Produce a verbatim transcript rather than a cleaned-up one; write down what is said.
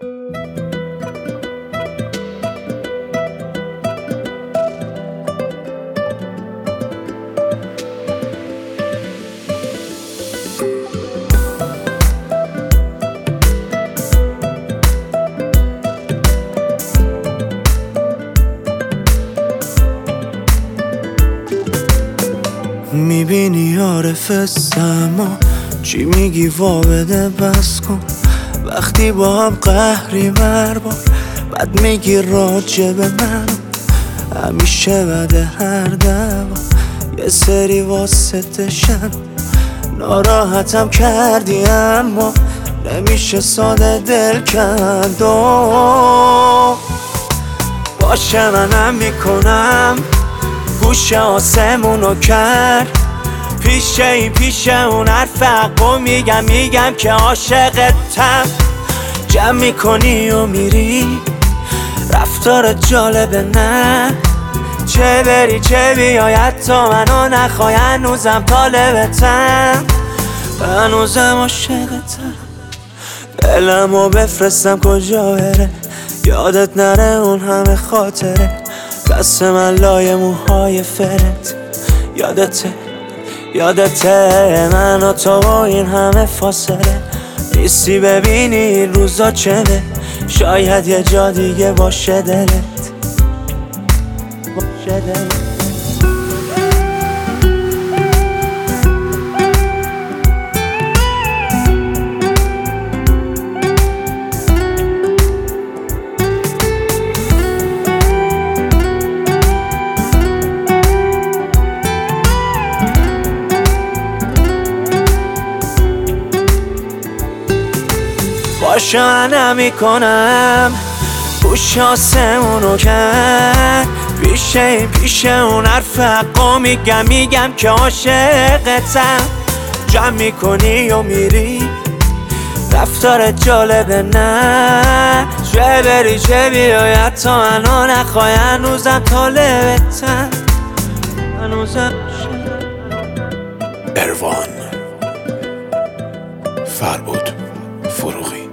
میبینی عارف اما چی میگی وا بده بس کن. وقتی با هم قهری بربار بعد میگی راجع به من همیشه بده هر دوا یه سری واسطشن. ناراحتم کردی اما نمیشه ساده دل کند. باشه منم میکنم گوشه آسمونو کرد پیشه این پیشه اون حرف حقو میگم میگم که عاشقتم. جمع میکنی و میری رفتار جالبه نه چه بری چه بیای حتی منو نخوای هنوزم طالبتم هنوزم عاشقتم. دلمو بفرستم کجا بره یادت نره اون همه خاطره دست من لای موهای فرت یادته یادته من و تو و این همه فاصله نیستی ببینی این روزا چنه شاید یه جا دیگه باشه دلت باشه دلت. باشه من نمیکنم گوش آسمونو کرد پیشه این پیشه اون حرف حقا میگم میگم که عاشقتم. جمع میکنی و میری رفتار جالبه نه چه بری چه بیای حتی منو نخوای هنوزم طالبتم هنوزم. اروان فربود فروغی.